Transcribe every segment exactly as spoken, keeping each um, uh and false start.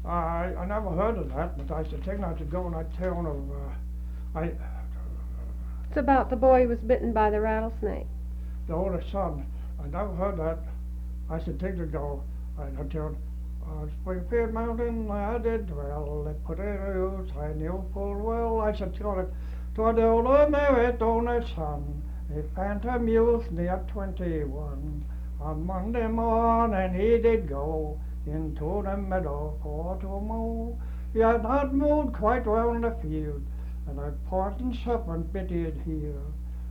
I, I never heard of that, but I should think I should go in that town of, uh, I, It's about the boy who was bitten by the rattlesnake. the oldest son. I never heard that. I should think to go. I told on Springfield Mountain I did dwell. They put in a use I knew full well. I should tell it to the old American son. A phantom youth near twenty-one. On Monday morning he did go into the meadow for to mow. He had not moved quite round the field, and a poisoned serpent bit his heel.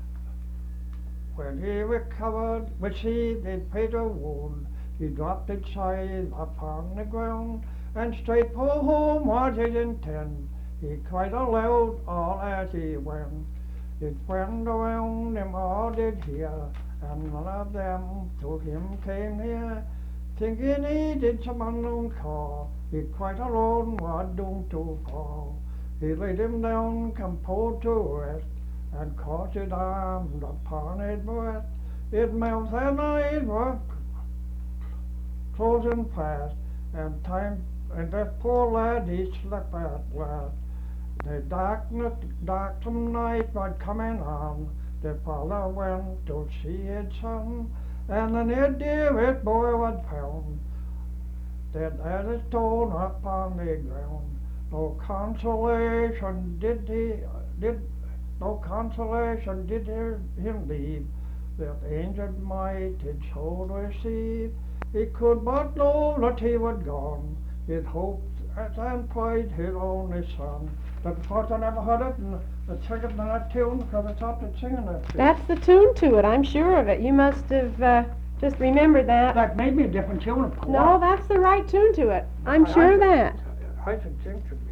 When he recovered, which he did fatal wound, he dropped it side upon the ground, and straight for home was his intent. He cried aloud all as he went. His friends around him all did hear, and none of them to him came near. Thinking he did some unknown call, he quite alone was doomed to fall. He laid him down, composed to rest, and caught his arms upon his breast. His mouth and eyes were closing fast, and time and that poor lad he slept at last. The darkness, darksome night was coming on. The father went to see his son, and the near dearest boy was found, dead as a stone upon the ground. No consolation did he did no consolation did him leave, that angel might his soul receive. He could but know that he was gone, his hopes and pride his only son. But of course I never heard it, and the second in that tune because I stopped it singing that tune. That's the tune to it, I'm sure of it. You must have uh, just remembered that. That may be a different tune, of course. No, that's the right tune to it. I'm I- sure I- of that. I should think to be.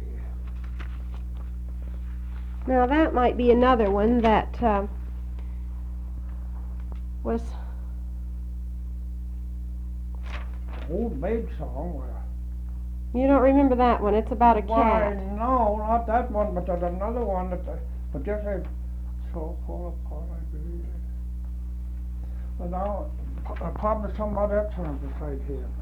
Now that might be another one that uh, was Old maid song. Where, You don't remember that one. It's about a why, cat. no, not that one, but there's another one that, uh, but this is so fall apart, I believe. But now, I promised somebody else on beside here.